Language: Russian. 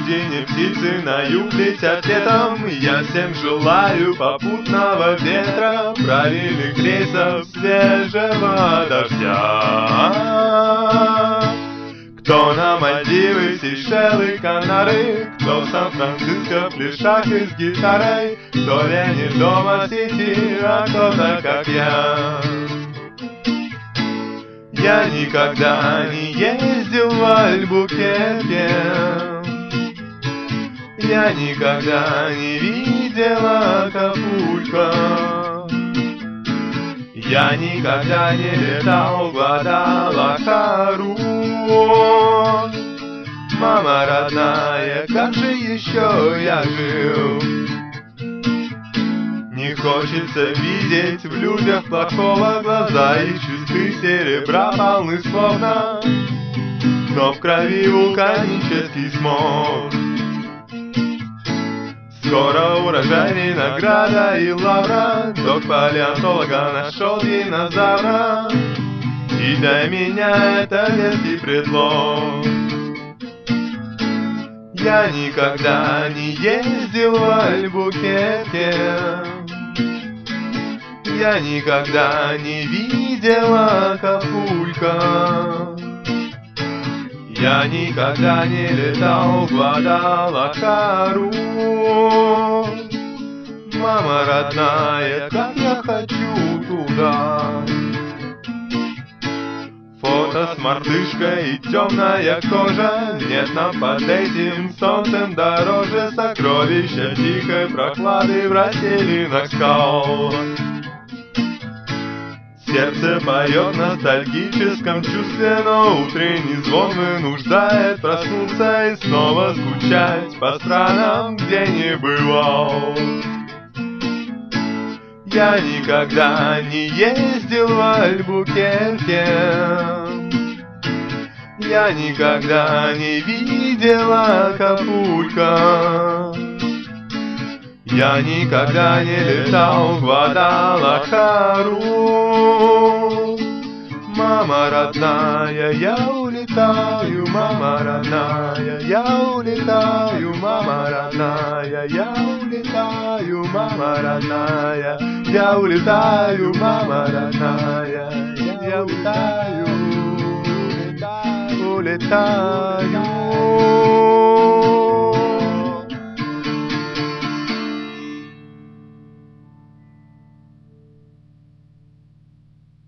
полдень, и птицы на юг летят летом. Я всем желаю попутного ветра, правильных рейсов, свежего дождя. Кто на Мальдивы, Сейшелы, Канары, кто в Сан-Франциско в пляшах и с гитарой, кто ленит дома в сети, а кто-то как я. Я никогда не ездил в Альбукерке, я никогда не видел Акапулько, я никогда не летал в Гвадалахару. Мама родная, как же еще я жил? Не хочется видеть в людях плохого, глаза их чисты, серебра полны словно, но в крови вулканический смог. Скоро урожай винограда и лавра, док палеонтолога нашел динозавра, и для меня это веский предлог. Я никогда не ездил в Альбукерке, я никогда не видел Акапулько, я никогда не летал в Гвадалахару. Мама родная, как я хочу туда. Фото с мартышкой и темная кожа, нет нам под этим солнцем дороже сокровища тихой прохлады в расселинах скал. Сердце поет в ностальгическом чувстве, но утренний звон вынуждает проснуться и снова скучать по странам, где не бывал. Я никогда не ездил в Альбукерке, я никогда не видел Акапулько, я никогда не летал в Гвадалахару. Мама родная, я улетаю, мама родная, я улетаю, мама родная, я улетаю, мама родная, я улетаю, мама родная, я улетаю, улетаю.